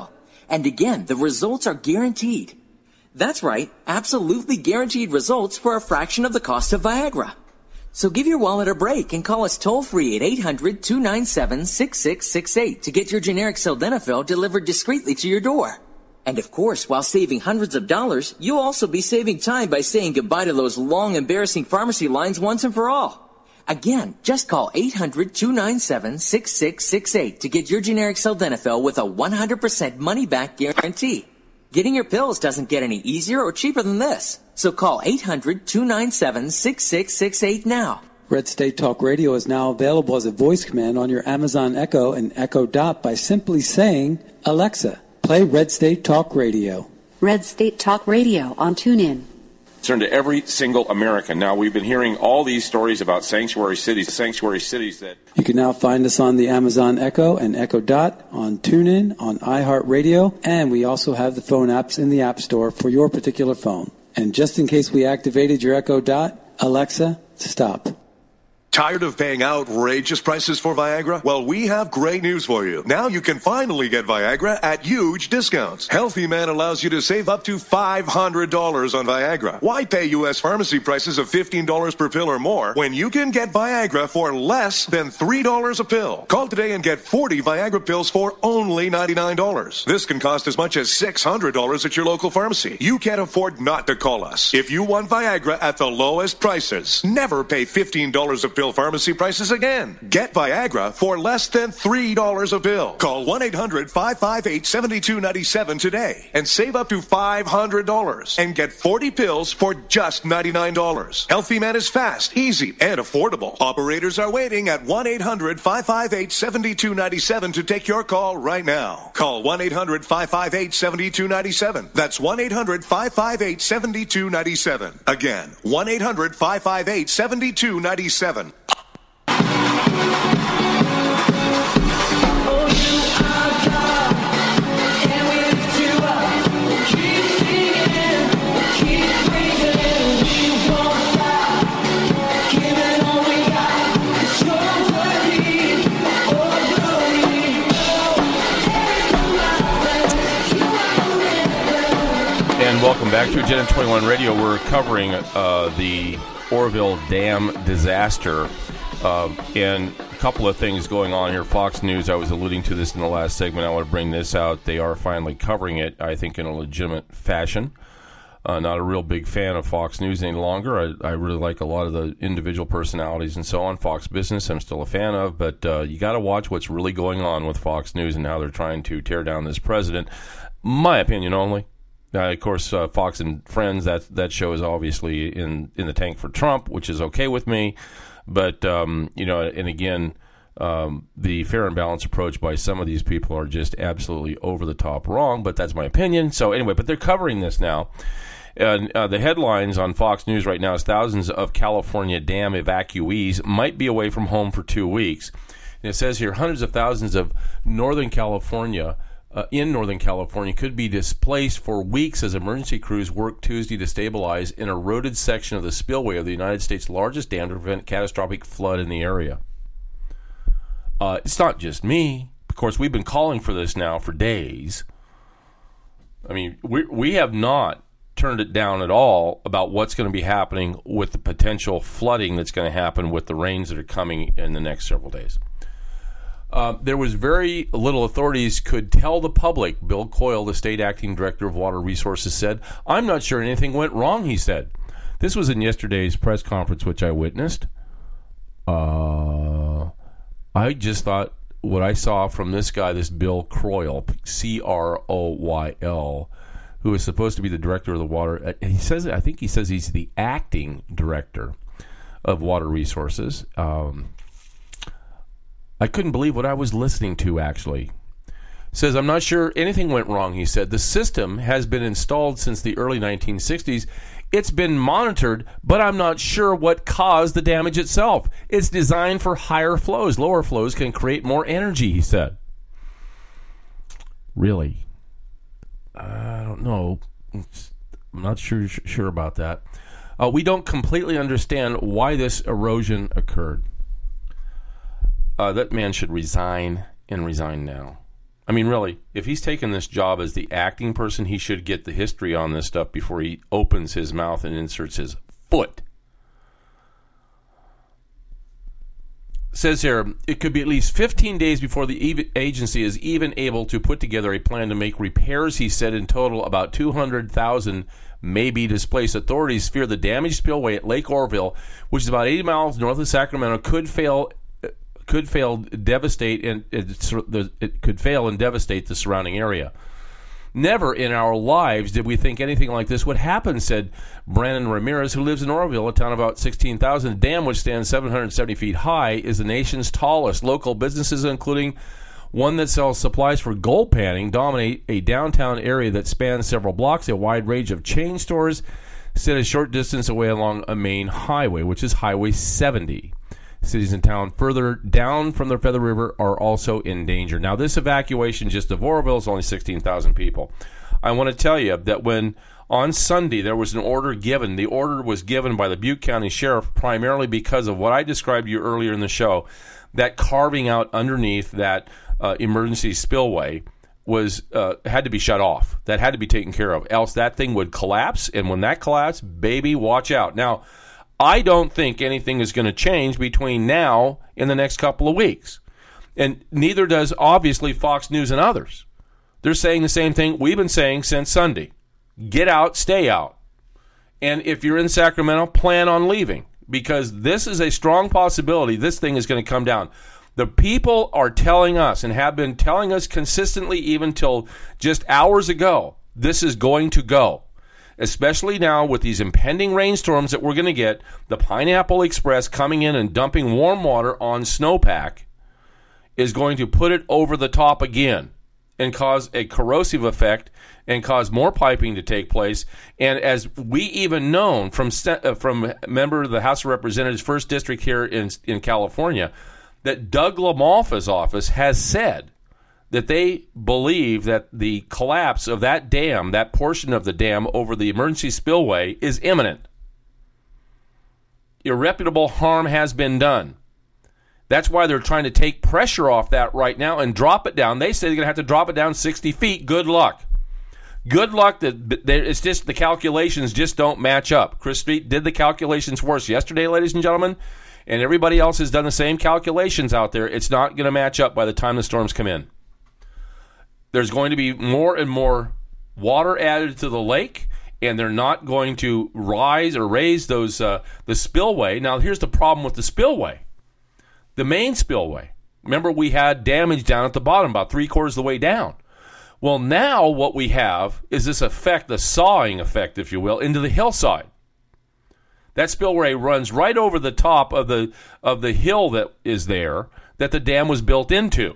And again, the results are guaranteed. That's right, absolutely guaranteed results for a fraction of the cost of Viagra. So give your wallet a break and call us toll-free at eight hundred, two nine seven, six six six eight to get your generic sildenafil delivered discreetly to your door. And of course, while saving hundreds of dollars, you'll also be saving time by saying goodbye to those long, embarrassing pharmacy lines once and for all. Again, just call eight hundred, two nine seven, six six six eight to get your generic sildenafil with a one hundred percent money-back guarantee. Getting your pills doesn't get any easier or cheaper than this. So call eight hundred, two nine seven, six six six eight now. Red State Talk Radio is now available as a voice command on your Amazon Echo and Echo Dot by simply saying, Alexa, play Red State Talk Radio. Red State Talk Radio on TuneIn. Turn to every single American. Now, we've been hearing all these stories about sanctuary cities, sanctuary cities that... You can now find us on the Amazon Echo and Echo Dot, on TuneIn, on iHeartRadio, and we also have the phone apps in the App Store for your particular phone. And just in case we activated your Echo Dot, Alexa, stop. Tired of paying outrageous prices for Viagra? Well, we have great news for you. Now you can finally get Viagra at huge discounts. Healthy Man allows you to save up to five hundred dollars on Viagra. Why pay U S pharmacy prices of fifteen dollars per pill or more when you can get Viagra for less than three dollars a pill? Call today and get forty Viagra pills for only ninety-nine dollars. This can cost as much as six hundred dollars at your local pharmacy. You can't afford not to call us. If you want Viagra at the lowest prices, never pay fifteen dollars a pill pharmacy prices again. Get Viagra for less than three dollars a pill. Call one eight hundred, five five eight, seven two nine seven today and save up to five hundred dollars and get forty pills for just ninety-nine dollars. Healthy Man is fast, easy, and affordable. Operators are waiting at one eight hundred, five five eight, seven two nine seven to take your call right now. Call one eight hundred, five five eight, seven two nine seven. That's one eight hundred, five five eight, seven two nine seven. Again, one eight hundred, five five eight, seven two nine seven. And welcome back to Agenda twenty-one Radio. We're covering uh, the Oroville Dam disaster. Uh, and a couple of things going on here. Fox News, I was alluding to this in the last segment. I want to bring this out. They are finally covering it, I think, in a legitimate fashion. Uh, not a real big fan of Fox News any longer. I, I really like a lot of the individual personalities and so on. Fox Business, I'm still a fan of. But uh, you got to watch what's really going on with Fox News and how they're trying to tear down this president. My opinion only. Uh, of course, uh, Fox and Friends, that, that show is obviously in, in the tank for Trump, which is okay with me. But, um, you know, and again, um, the fair and balanced approach by some of these people are just absolutely over the top wrong, but that's my opinion. So anyway, but they're covering this now. And uh, the headlines on Fox News right now is thousands of California dam evacuees might be away from home for two weeks. And it says here hundreds of thousands of Northern California Uh, in Northern California could be displaced for weeks as emergency crews work Tuesday to stabilize an eroded section of the spillway of the United States' largest dam to prevent catastrophic flood in the area. Uh, it's not just me. Of course, we've been calling for this now for days. I mean, we we have not turned it down at all about what's going to be happening with the potential flooding that's going to happen with the rains that are coming in the next several days. Uh, there was very little authorities could tell the public. Bill Coyle, the state acting director of Water Resources, said, "I'm not sure anything went wrong," he said. This was in yesterday's press conference, which I witnessed. Uh, I just thought what I saw from this guy, this Bill Croyle, C R O Y L, who is supposed to be the director of the water. He says, I think he says he's the acting director of Water Resources. Um, I couldn't believe what I was listening to, actually. Says, "I'm not sure anything went wrong," he said. "The system has been installed since the early nineteen sixties. It's been monitored, but I'm not sure what caused the damage itself. It's designed for higher flows. Lower flows can create more energy," he said. Really? I don't know. I'm not sure, sure about that. Uh, we don't completely understand why this erosion occurred. Uh, that man should resign and resign now. I mean, really, if he's taken this job as the acting person, he should get the history on this stuff before he opens his mouth and inserts his foot. Says here, it could be at least fifteen days before the agency is even able to put together a plan to make repairs. He said in total about two hundred thousand may be displaced. Authorities fear the damaged spillway at Lake Oroville, which is about eighty miles north of Sacramento, could fail could fail devastate and it, it could fail and devastate the surrounding area. Never in our lives did we think anything like this would happen, said Brandon Ramirez, who lives in Oroville, a town of about sixteen thousand. The dam, which stands seven hundred seventy feet high, is the nation's tallest. Local businesses, including one that sells supplies for gold panning, dominate a downtown area that spans several blocks. A wide range of chain stores sit a short distance away along a main highway, which is Highway seventy. Cities and towns further down from the Feather River are also in danger. Now, this evacuation just of Oroville is only sixteen thousand people. I want to tell you that when on Sunday there was an order given, the order was given by the Butte County Sheriff primarily because of what I described to you earlier in the show, that carving out underneath that uh, emergency spillway was uh, had to be shut off. That had to be taken care of, else that thing would collapse, and when that collapsed, baby, watch out. Now, I don't think anything is going to change between now and the next couple of weeks. And neither does, obviously, Fox News and others. They're saying the same thing we've been saying since Sunday. Get out, stay out. And if you're in Sacramento, plan on leaving, because this is a strong possibility this thing is going to come down. The people are telling us, and have been telling us consistently even till just hours ago, this is going to go. Especially now with these impending rainstorms that we're going to get, the Pineapple Express coming in and dumping warm water on snowpack is going to put it over the top again and cause a corrosive effect and cause more piping to take place. And as we even known from uh, from member of the House of Representatives, first District here in, in California, that Doug LaMalfa's office has said that they believe that the collapse of that dam, that portion of the dam over the emergency spillway, is imminent. Irreparable harm has been done. That's why they're trying to take pressure off that right now and drop it down. They say they're going to have to drop it down sixty feet. Good luck. Good luck that it's just the calculations just don't match up. Chris Street did the calculations for us yesterday, ladies and gentlemen, and everybody else has done the same calculations out there. It's not going to match up by the time the storms come in. There's going to be more and more water added to the lake, and they're not going to rise or raise those uh, the spillway. Now, here's the problem with the spillway. The main spillway. Remember, we had damage down at the bottom, about three-quarters of the way down. Well, now what we have is this effect, the sawing effect, if you will, into the hillside. That spillway runs right over the top of the of the hill that is there that the dam was built into.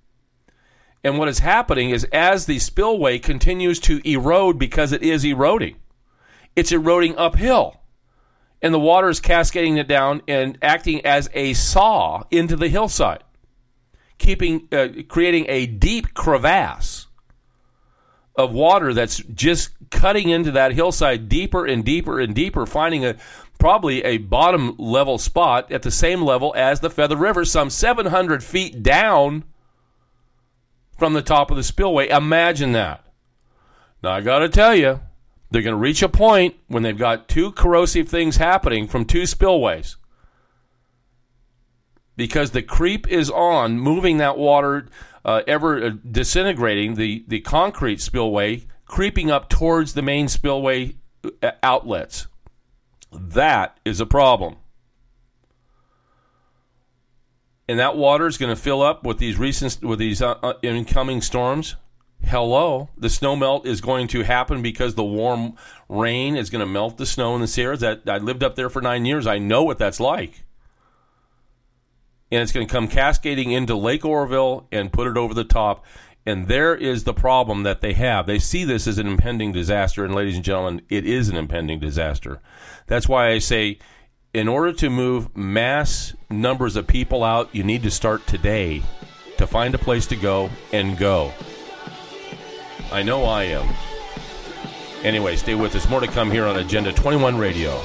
And what is happening is as the spillway continues to erode, because it is eroding, it's eroding uphill. And the water is cascading it down and acting as a saw into the hillside, keeping, uh, creating a deep crevasse of water that's just cutting into that hillside deeper and deeper and deeper, finding a probably a bottom level spot at the same level as the Feather River, some seven hundred feet down from the top of the spillway. Imagine that. Now, I got to tell you, they're going to reach a point when they've got two corrosive things happening from two spillways, because the creep is on, moving that water, uh, ever disintegrating, the, the concrete spillway, creeping up towards the main spillway outlets. That is a problem. And that water is going to fill up with these recent, with these uh, uh, incoming storms. Hello, the snow melt is going to happen because the warm rain is going to melt the snow in the Sierras. That I lived up there for nine years. I know what that's like. And it's going to come cascading into Lake Oroville and put it over the top. And there is the problem that they have. They see this as an impending disaster. And ladies and gentlemen, it is an impending disaster. That's why I say, in order to move mass numbers of people out, you need to start today to find a place to go and go. I know I am. Anyway, stay with us. More to come here on Agenda twenty-one Radio.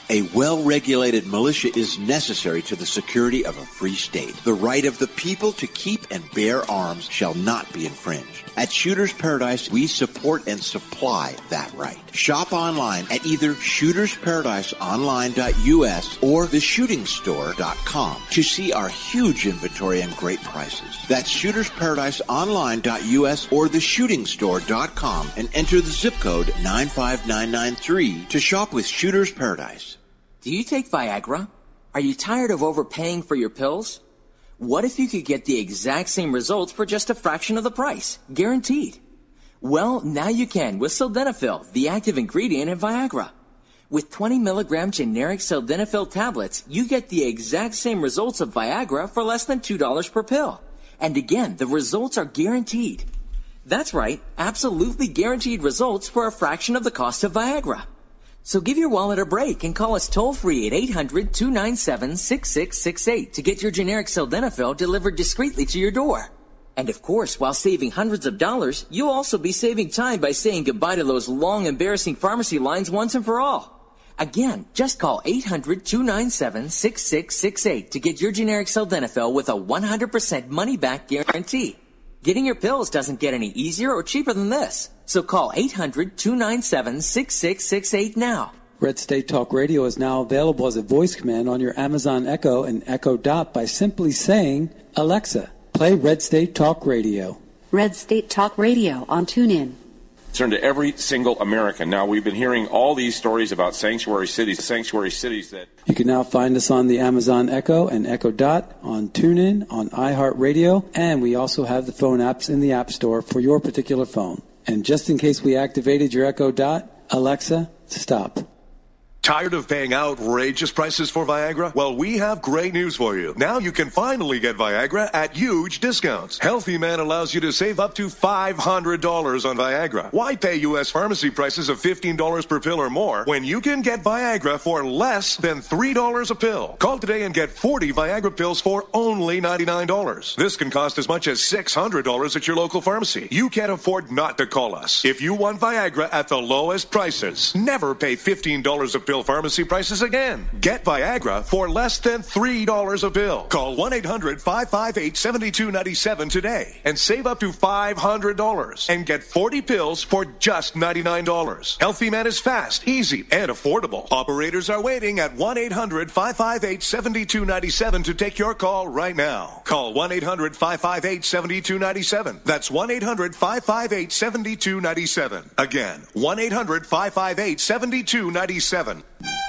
A well-regulated militia is necessary to the security of a free state. The right of the people to keep and bear arms shall not be infringed. At Shooters Paradise, we support and supply that right. Shop online at either shooters paradise online dot u s or the shooting store dot com to see our huge inventory and great prices. That's shooters paradise online dot u s or the shooting store dot com and enter the zip code nine five nine nine three to shop with Shooters Paradise. Do you take Viagra? Are you tired of overpaying for your pills? What if you could get the exact same results for just a fraction of the price? Guaranteed. Well, now you can with Sildenafil, the active ingredient in Viagra. With twenty milligram generic Sildenafil tablets, you get the exact same results of Viagra for less than two dollars per pill. And again, the results are guaranteed. That's right, absolutely guaranteed results for a fraction of the cost of Viagra. So give your wallet a break and call us toll-free at eight hundred, two nine seven, six six six eight to get your generic Sildenafil delivered discreetly to your door. And of course, while saving hundreds of dollars, you'll also be saving time by saying goodbye to those long, embarrassing pharmacy lines once and for all. Again, just call eight hundred, two nine seven, six six six eight to get your generic Sildenafil with a one hundred percent money-back guarantee. Getting your pills doesn't get any easier or cheaper than this. So call eight hundred, two nine seven, six six six eight now. Red State Talk Radio is now available as a voice command on your Amazon Echo and Echo Dot by simply saying, Alexa, play Red State Talk Radio. Red State Talk Radio on TuneIn. Turn to every single American. Now, we've been hearing all these stories about sanctuary cities, sanctuary cities that... You can now find us on the Amazon Echo and Echo Dot, on TuneIn, on iHeartRadio, and we also have the phone apps in the App Store for your particular phone. And just in case we activated your Echo Dot, Alexa, stop. Tired of paying outrageous prices for Viagra? Well, we have great news for you. Now you can finally get Viagra at huge discounts. Healthy Man allows you to save up to five hundred dollars on Viagra. Why pay U S pharmacy prices of fifteen dollars per pill or more when you can get Viagra for less than three dollars a pill? Call today and get forty Viagra pills for only ninety-nine dollars. This can cost as much as six hundred dollars at your local pharmacy. You can't afford not to call us. If you want Viagra at the lowest prices, never pay fifteen dollars a pill pharmacy prices again. Get Viagra for less than three dollars a pill. Call one eight hundred, five five eight, seven two nine seven today and save up to five hundred dollars and get forty pills for just ninety-nine dollars. Healthy Man is fast, easy, and affordable. Operators are waiting at one eight hundred, five five eight, seven two nine seven to take your call right now. Call one eight hundred, five five eight, seven two nine seven. That's one eight hundred, five five eight, seven two nine seven. Again, one eight hundred, five five eight, seven two nine seven.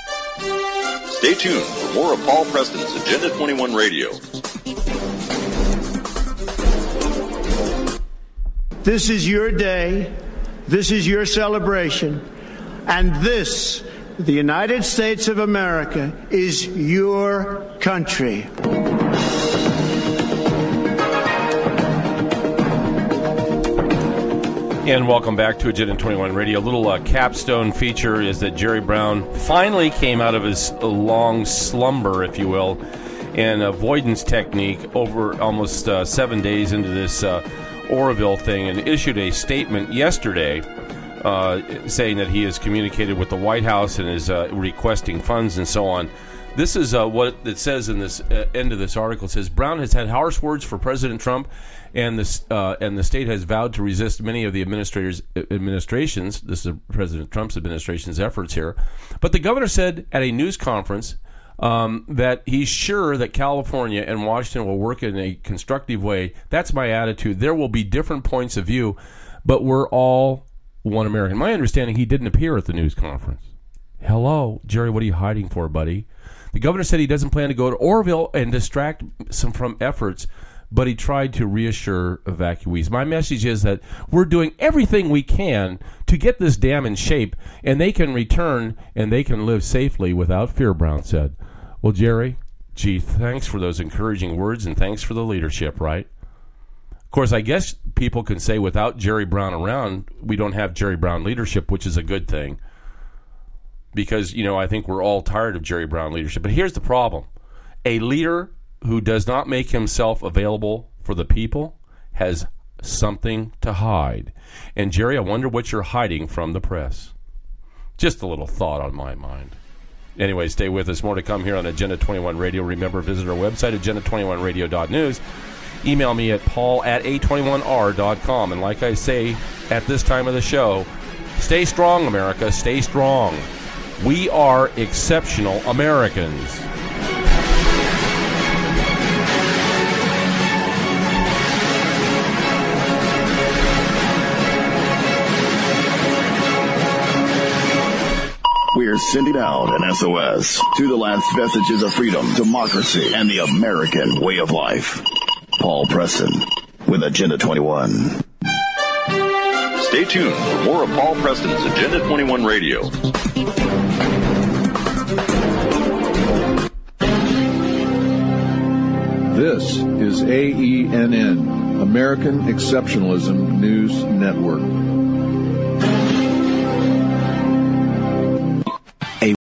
Stay tuned for more of Paul Preston's Agenda twenty-one Radio. This is your day. This is your celebration. And this, the United States of America, is your country. And welcome back to Agenda twenty-one Radio. A little uh, capstone feature is that Jerry Brown finally came out of his long slumber, if you will, and avoidance technique over almost uh, seven days into this uh, Oroville thing, and issued a statement yesterday uh, saying that he has communicated with the White House and is uh, requesting funds and so on. This is uh, what it says in this uh, end of this article. It says, Brown has had harsh words for President Trump, and the, uh, and the state has vowed to resist many of the administrators administrations, this is President Trump's administration's efforts here. But the governor said at a news conference um, that he's sure that California and Washington will work in a constructive way. That's my attitude. There will be different points of view, but we're all one American. My understanding, he didn't appear at the news conference. Hello, Jerry, what are you hiding for, buddy? The governor said he doesn't plan to go to Oroville and distract some from efforts, but he tried to reassure evacuees. My message is that we're doing everything we can to get this dam in shape, and they can return and they can live safely without fear, Brown said. Well, Jerry, gee, thanks for those encouraging words, and thanks for the leadership, right? Of course, I guess people can say without Jerry Brown around, we don't have Jerry Brown leadership, which is a good thing. Because, you know, I think we're all tired of Jerry Brown leadership. But here's the problem. A leader who does not make himself available for the people has something to hide. And, Jerry, I wonder what you're hiding from the press. Just a little thought on my mind. Anyway, stay with us. More to come here on Agenda twenty-one Radio. Remember, visit our website, agenda twenty-one radio dot news. Email me at paul at a twenty-one r dot com. And like I say at this time of the show, stay strong, America. Stay strong. We are exceptional Americans. We're sending out an S O S to the last vestiges of freedom, democracy, and the American way of life. Paul Preston with Agenda twenty-one. Stay tuned for more of Paul Preston's Agenda twenty-one Radio. This is A E N N, American Exceptionalism News Network.